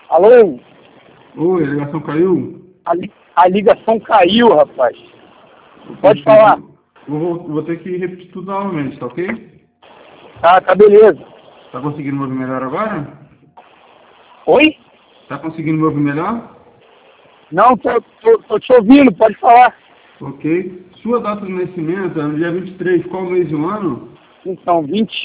Alô? Oi, a ligação caiu? A ligação caiu, rapaz. Pode Desculpa. falar. Vou ter que repetir tudo novamente, tá ok? Tá beleza. Tá conseguindo me ouvir melhor agora? Oi? Tá conseguindo me ouvir melhor? Não, tô te ouvindo, pode falar. Ok. Sua data de nascimento é no dia 23, qual mês do ano? Então,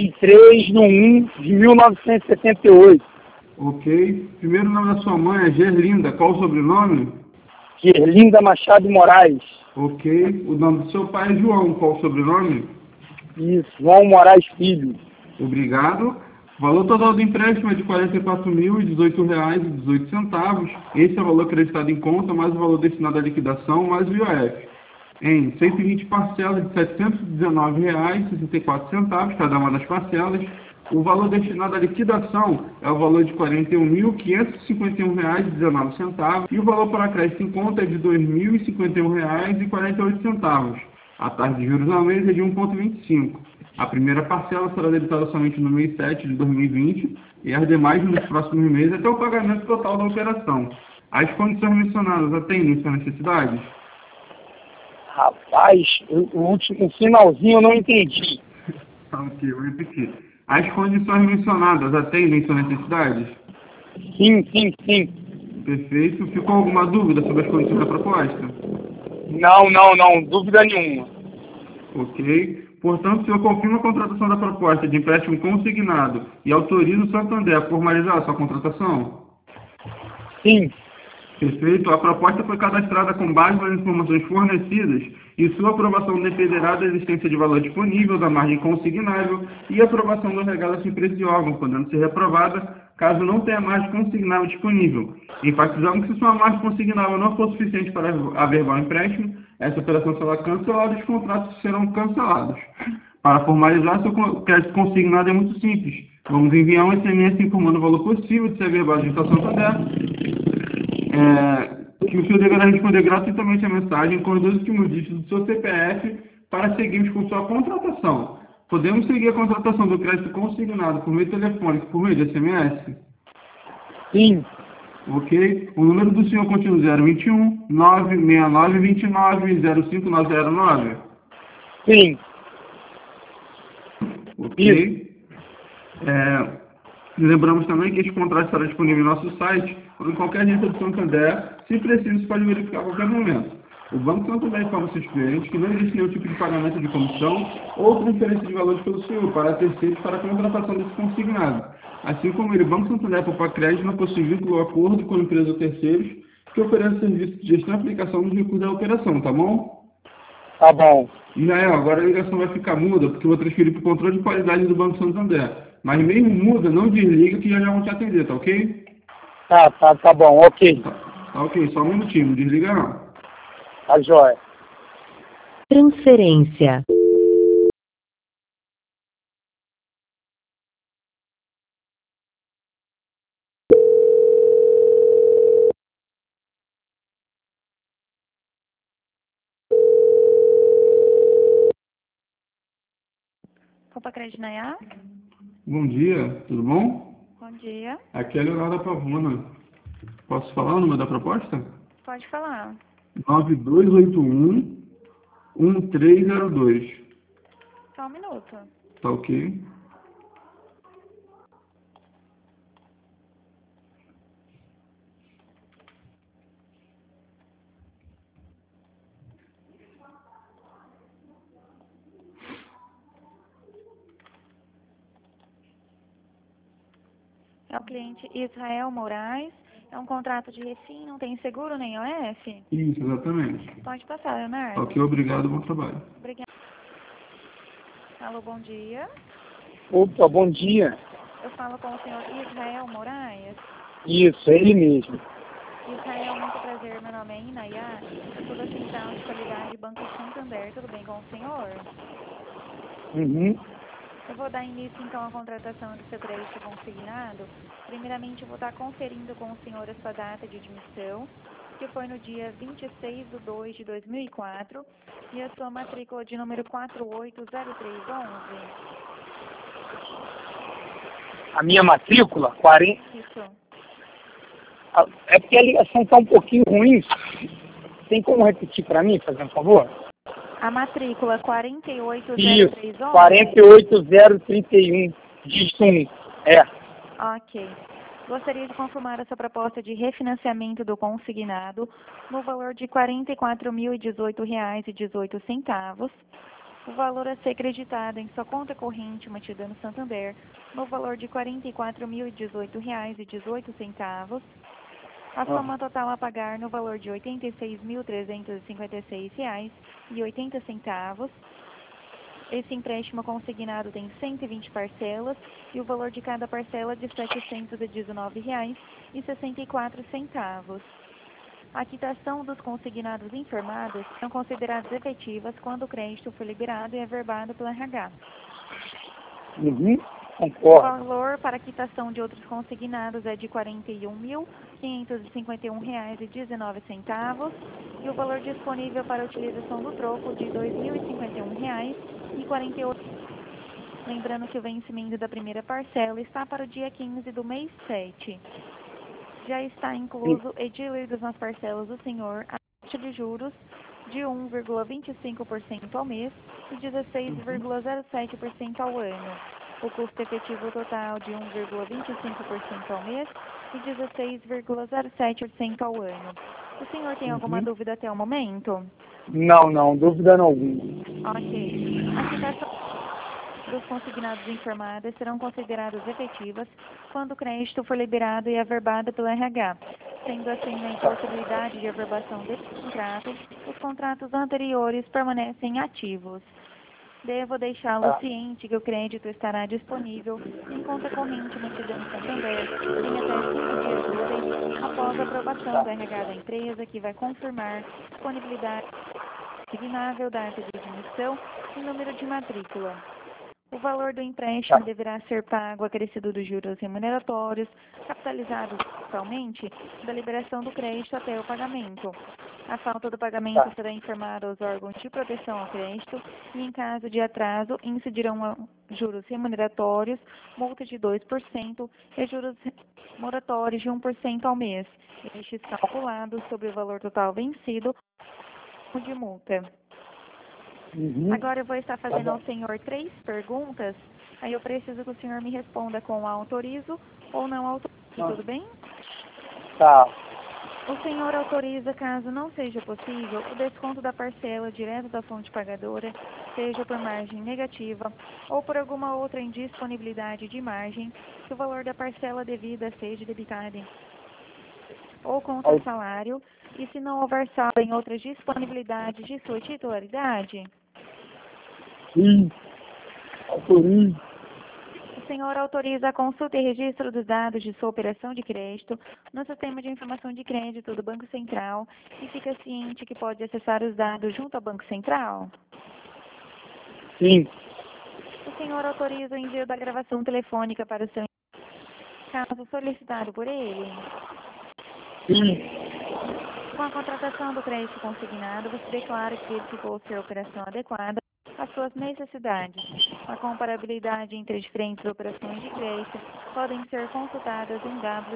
23/1/1978. Ok. Primeiro nome da sua mãe é Gerlinda, qual o sobrenome? Gerlinda Machado Moraes. Ok. O nome do seu pai é João, qual o sobrenome? Isso, João Moraes Filho. Obrigado. O valor total do empréstimo é de R$ 44.018,18. Esse é o valor acreditado em conta, mais o valor destinado à liquidação, mais o IOF. Em 120 parcelas de R$ 719,64, cada uma das parcelas. O valor destinado à liquidação é o valor de R$ 41.551,19 e o valor para crédito em conta é de R$ 2.051,48. A taxa de juros ao mês é de 1,25. A primeira parcela será debitada somente no mês 7 de 2020 e as demais nos próximos meses até o pagamento total da operação. As condições mencionadas atendem suas necessidades? Rapaz, o finalzinho eu não entendi. Ok, vou repetir. As condições mencionadas atendem suas necessidades? Sim. Perfeito. Ficou alguma dúvida sobre as condições da proposta? Não, dúvida nenhuma. Ok. Portanto, o senhor confirma a contratação da proposta de empréstimo consignado e autoriza o Santander a formalizar a sua contratação? Sim. Perfeito. A proposta foi cadastrada com base nas informações fornecidas e sua aprovação dependerá da existência de valor disponível, da margem consignável e aprovação do regalo a empresa de órgão, podendo ser reprovada caso não tenha margem consignável disponível. Enfatizamos que se sua margem consignável não for suficiente para averbar o empréstimo, essa operação será cancelada e os contratos serão cancelados. Para formalizar seu crédito consignado é muito simples. Vamos enviar um SMS informando o valor possível de ser averbado junto ao Santander, que o senhor deverá responder gratuitamente a mensagem com os 2 últimos dígitos do seu CPF para seguirmos com sua contratação. Podemos seguir a contratação do crédito consignado por meio telefônico, por meio de SMS? Sim. Ok. O número do senhor continua 021 969 29 05909. Sim. Ok. Lembramos também que este contrato estará disponível em nosso site ou em qualquer agência do Santander. Se preciso, você pode verificar a qualquer momento. O Banco Santander informa seus clientes que não existe nenhum tipo de pagamento de comissão ou transferência de valores pelo senhor para terceiros para a contratação desse consignado. Assim como ele, o Banco Santander Poupa Crédito não possui vínculo ou acordo com empresas ou terceiros que ofereçam serviço de gestão e aplicação dos recursos da operação, tá bom? Tá bom. Israel, agora a ligação vai ficar muda porque eu vou transferir para o controle de qualidade do Banco Santander. Mas mesmo muda, não desliga que já vão te atender, tá ok? Tá bom, ok. Tá ok, só um minutinho, não desliga não. Tá jóia. Transferência. Poupa Crédito Nayá? Bom dia, tudo bom? Bom dia. Aqui é Leonardo Pavona. Posso falar o número da proposta? Pode falar. 9281-1302. Só um minuto. Tá ok? É o cliente Israel Moraes. É um contrato de refim, não tem seguro nem OF? Isso, exatamente. Pode passar, Leonardo. Tá ok, obrigado, bom trabalho. Obrigada. Alô, bom dia. Opa, bom dia. Eu falo com o senhor Israel Moraes. Isso, é ele mesmo. Israel, muito prazer. Meu nome é Inayá. Eu sou da Central de Qualidade Banco Santander. Tudo bem com o senhor? Uhum. Eu vou dar início, então, à contratação do seu crédito consignado. Primeiramente, eu vou estar conferindo com o senhor a sua data de admissão, que foi no dia 26/2/2004, e a sua matrícula de número 480311. A minha matrícula, 40. Isso. É porque a ligação está um pouquinho ruim. Tem como repetir para mim, fazendo um favor? A matrícula Isso, 48031. 48031, dígito 1. É. Ok. Gostaria de confirmar essa proposta de refinanciamento do consignado no valor de R$ 44.018,18. O valor a ser creditado em sua conta corrente mantida no Santander no valor de R$ 44.018,18. A soma total a pagar no valor de R$ 86.356,80. Esse empréstimo consignado tem 120 parcelas e o valor de cada parcela de R$ 719,64. A quitação dos consignados informados são consideradas efetivas quando o crédito for liberado e averbado pelo RH. Uhum. O Concordo. valor para a quitação de outros consignados é de R$ 41.551,19 e o valor disponível para a utilização do troco de R$ 2.051,48. Lembrando que o vencimento da primeira parcela está para o dia 15 do mês 7. Já está incluso edilidos nas parcelas do senhor a taxa de juros de 1,25% ao mês e 16,07% ao ano. O custo efetivo total de 1,25% ao mês e 16,07% ao ano. O senhor tem alguma dúvida até o momento? Não, dúvida não. Ok. A quitação dos consignados informados serão consideradas efetivas quando o crédito for liberado e averbado pelo RH. Sendo assim, na impossibilidade de averbação desse contrato, os contratos anteriores permanecem ativos. Devo deixá-lo ciente que o crédito estará disponível em conta corrente mantida no Santander em até 5 dias úteis após a aprovação do RH da empresa, que vai confirmar disponibilidade signável, data de admissão e número de matrícula. O valor do empréstimo deverá ser pago acrescido dos juros remuneratórios, capitalizados totalmente da liberação do crédito até o pagamento. A falta do pagamento será informada aos órgãos de proteção ao crédito e, em caso de atraso, incidirão juros remuneratórios, multa de 2% e juros moratórios de 1% ao mês, estes calculados sobre o valor total vencido de multa. Agora eu vou estar fazendo ao senhor 3 perguntas, aí eu preciso que o senhor me responda com autorizo ou não autorizo, tudo bem? Tá. O senhor autoriza, caso não seja possível, o desconto da parcela direto da fonte pagadora, seja por margem negativa ou por alguma outra indisponibilidade de margem, que o valor da parcela devida seja debitado ou contra o salário, e se não houver saldo em outras disponibilidades de sua titularidade? Sim. Autorizo. O senhor autoriza a consulta e registro dos dados de sua operação de crédito no Sistema de Informação de Crédito do Banco Central e fica ciente que pode acessar os dados junto ao Banco Central? Sim. O senhor autoriza o envio da gravação telefônica para o seu caso solicitado por ele? Sim. Com a contratação do crédito consignado, você declara que verificou ser a operação adequada às suas necessidades. A comparabilidade entre diferentes operações de crédito podem ser consultadas em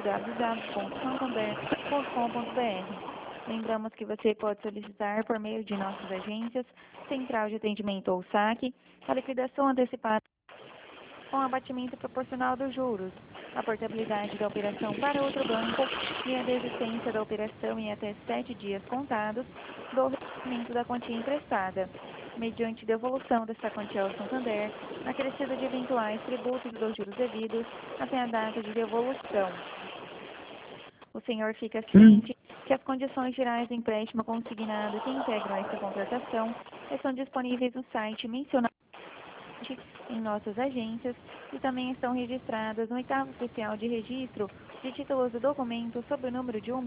www.santander.com.br. Lembramos que você pode solicitar por meio de nossas agências, Central de Atendimento ou SAC, a liquidação antecipada com abatimento proporcional dos juros, a portabilidade da operação para outro banco e a desistência da operação em até 7 dias contados do recebimento da quantia emprestada, mediante devolução desta quantia ao Santander, acrescida de eventuais tributos dos juros devidos até a data de devolução. O senhor fica ciente que as condições gerais do empréstimo consignado que integram esta contratação estão disponíveis no site mencionado em nossas agências e também estão registradas no 8º oficial de registro de títulos e documentos sob o número de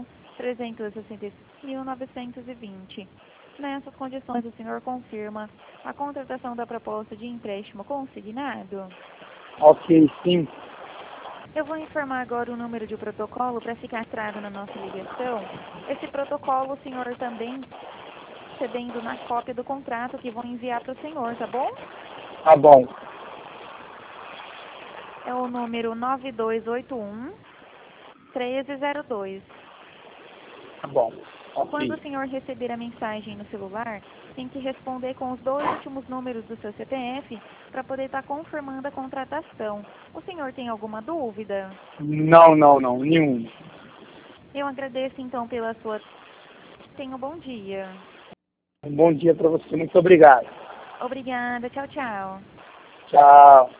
1.365.920. Nessas condições, o senhor confirma a contratação da proposta de empréstimo consignado? Ok, sim. Eu vou informar agora o número de protocolo para ficar registrado na nossa ligação. Esse protocolo o senhor também recebendo na cópia do contrato que vou enviar para o senhor, tá bom? Tá bom. É o número 9281 1302. Tá bom. Quando Ok. o senhor receber a mensagem no celular, tem que responder com os 2 últimos números do seu CPF para poder estar confirmando a contratação. O senhor tem alguma dúvida? Não, nenhum. Eu agradeço então pela sua... Tenha um bom dia. Um bom dia para você. Muito obrigado. Obrigada. Tchau, tchau. Tchau.